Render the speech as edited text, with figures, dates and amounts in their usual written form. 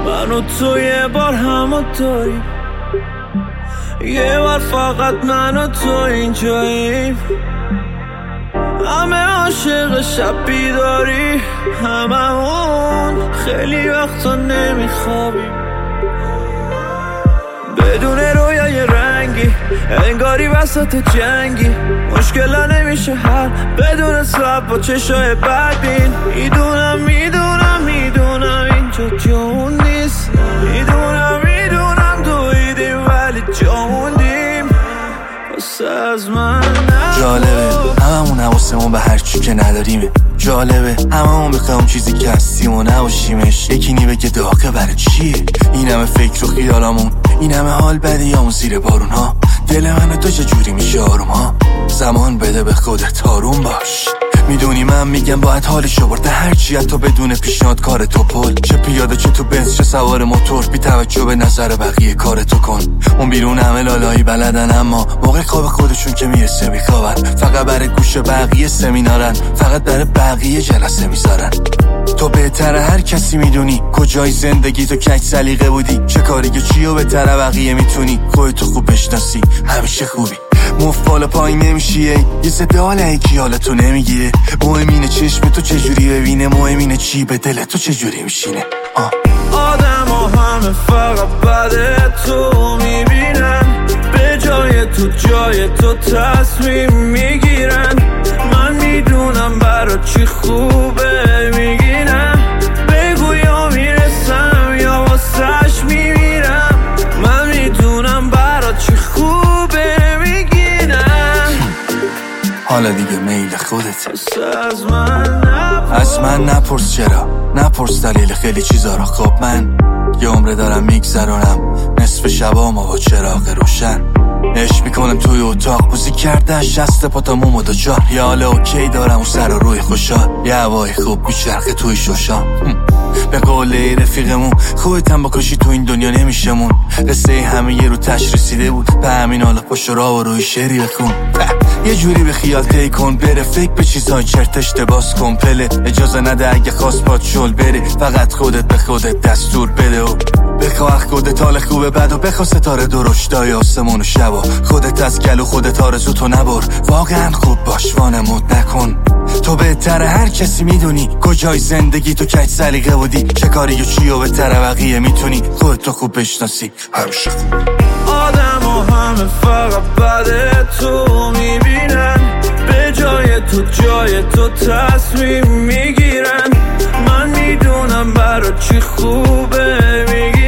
من و تو یه بار همونطوریم، یه بار فقط من و تو اینجاییم. همه عاشق شب بیداری، هممون خیلی وقتا نمیخوابیم. بدون رویای رنگی انگاری وسط جنگی، مشکلا نمیشه حل بدون سب با چشای بدبین. میدونم اینجا جامون نیست، میدونم دویدیم ولی جاموندیم. واسه از من جالبه هممون حواسمون به هرچی که نداریمه، جالبه هممون بخوایم چیزی که هستیم و نباشیمش. یکی نی بگه داغه برای چیه این همه فکر و خیالامون، این همه حال بدیامون زیر بارون ها. دل من تو چجوری میشه آروم ها؟ زمان بده به خودت آروم باش. میدونی من میگم باید حالشو برده هرچی تو بدون پیشنهاد کار تو پل، چه پیاده چه تو بنز چه سوار موتور، بی توجه به نظر بقیه کار تو کن. اون بیرون همه لالایی بلدن اما موقع خواب خودشون که میرسه میخوابن، فقط برای گوش بقیه سمینارن، فقط برای بقیه جلسه میذارن. تو بهتر هر کسی میدونی کجای زندگی تو کج سلیقه بودی، چه کاری که چیو بهتر بقیه میتونی. خودتو خوب بشناسی همیشه خوبی، مفت بالا پایین نمیشیه، یه صده حال یکی حالتو نمیگیره. مهم اینه چشم تو چجوری ببینه، مهم اینه چی به دل تو چجوری میشینه. آدم ها همه فقط بعد تو میبینن، به جای تو تصمیم میگیرن. من میدونم برا چی خوبه میگینم، بگو یا میرسم یا واسش میمیرم. من میدونم برا چی خوبه میگینم. حالا دیگه میل خودت، از من نپرس چرا، نپرس دلیل خیلی چیزا رو. خب من یه عمره دارم میگذرونم، نصف شبام با چراغ روشن عشق میکنم توی اتاق، موزیک کرده شست پاتم و دوچار. یه حال اوکی دارم اون سر و روی خوشحال، یه هوای خوب میچرخه توی شوشان. به قول رفیقمون خودتم بکشی تو این دنیا نمیشمون. قصه همه یه رو تش رسیده بود، به همین حالا پشت را و روی شعری بخون. یه جوری به خیال تی کن بره، فکر به چیزای چرتش باز کن پله. اجازه نده اگه خواست باد شل بره، فقط خودت به خودت دستور بده و بخواه خودت حال خوبه بد و بخواه ستاره درشتای آسمون و شب و خودت از گلو خودت آرزو تو نبر. واقعا خوب باش وانمود نکن، تو بهتر هر کسی میدونی کجای زندگی تو کج سلیقه بودی، چه کاری و چی و بهتر بقیه میتونی. خودتو خوب بشناسی همیشه خوب. آدم ها همه فقط بعد تو میبینن، به جای تو تصمیم میگیرن. من میدونم برا چی خوبه میگی